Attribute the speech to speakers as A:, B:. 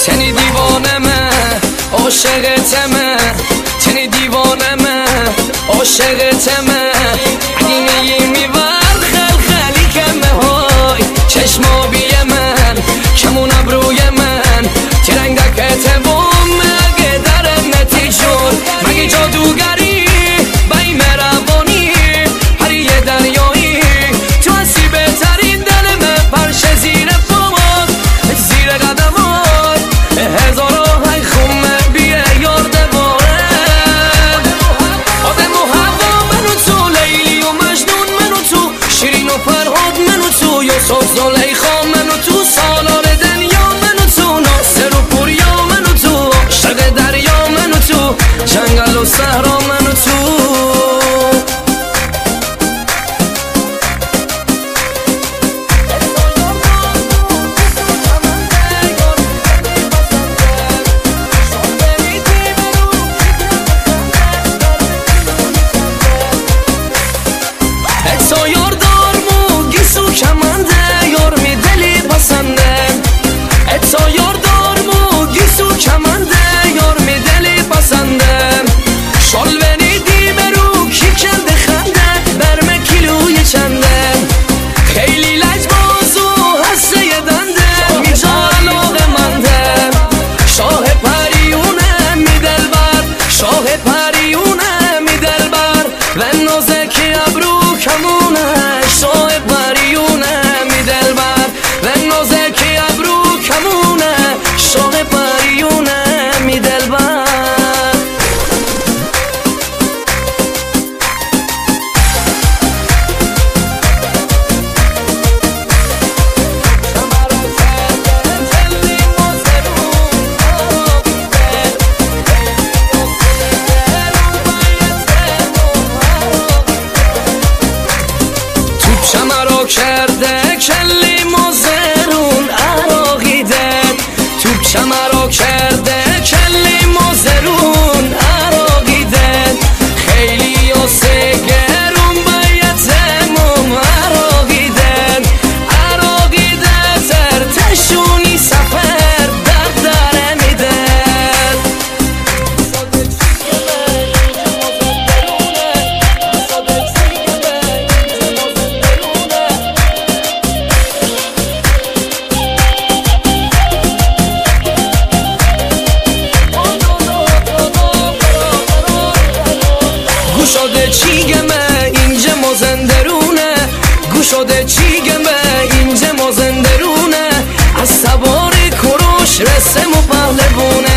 A: تنی دیوانمه عاشقتمه تنی دیوانمه عاشقتمه اگه میگی میبر خلخلی کمه های چشمابی من کمون ابروی من ترنگ دکته بوم مگه در نتیجون مگه جادوگری بای مروانی هری دریایی تو هستی بهترین دل من پرشه زیر پامات زیر قدمات هزارا های خمه بیه یار دواره آدم و هوا منو تو لیلی و مجنون منو تو شیرین و فرهاد منو تو یوسف زلیخا منو تو سالار دنیا منو تو ناصر و پوریا منو تو عاشق دریا منو تو جنگل و صحرا منو تو شمرا کرده کلی مزرون عراقیدن توپ شمرا کرده کلی مزرون عراقیدن خیلی و سگرون باید تموم عراقیدن عراقیدن ترتشونی سفر داره میدن گوشاده چی گمه اینجا مازندرونه گوشاده چی گمه اینجا مازندرونه از سوار کروش رسم و پهلوونه